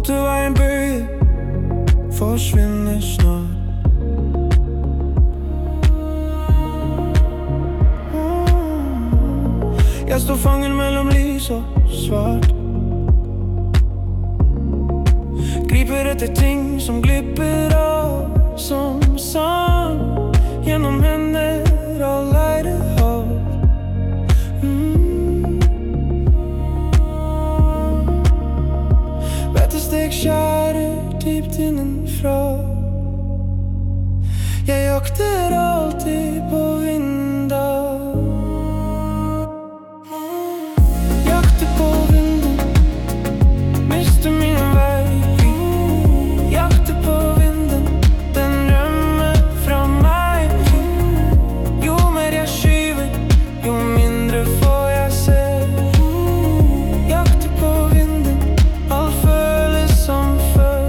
Motorvejen bøge forsvinder snart. Jeg står fanget mellom lys og svart. Griper etter ting som glipper av som sang gjennom hender og leire hav. Bettestek skjærer dypt innenfra. Jeg jakter alltid på vinder. Jakter på vinden, mister min vei. Jakter på vinden, den rømmer fra meg. Jo mer jeg skyver, jo mindre får jeg se. Jakter på vinden, alt føles som før.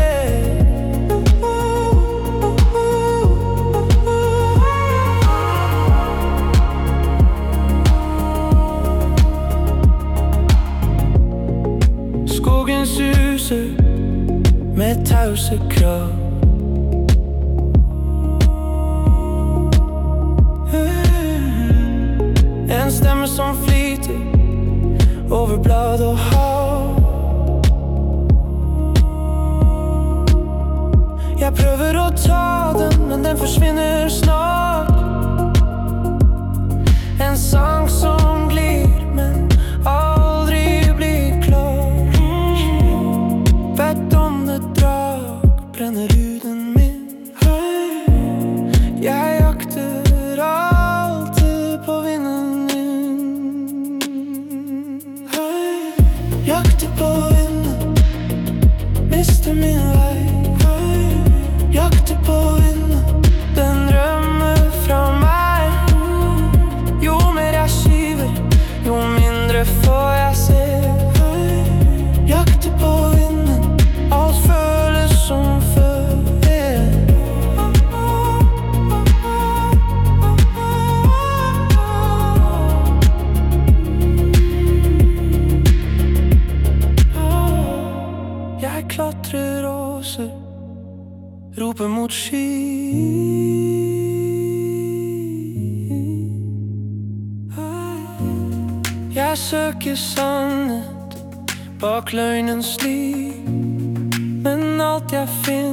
Skogen suser med tause krav. En stemme som flyter over blad og hav. Jeg prøver å ta den, men den forsvinner snart. En sang som glir, men aldri blir klar. Hvert åndedrag brenner huden min. Jeg jakter alltid på vinden din. Jakter på vinden, mister min vei. Jakter på vinden, den rømmer fra meg. Jo mer jeg skyver, jo mindre får jeg se. Jakter på vinden, alt føles som før. Jeg klatrer åser, roper mot sky. Jeg søker sannhet bak løgnens liv, men alt jeg finner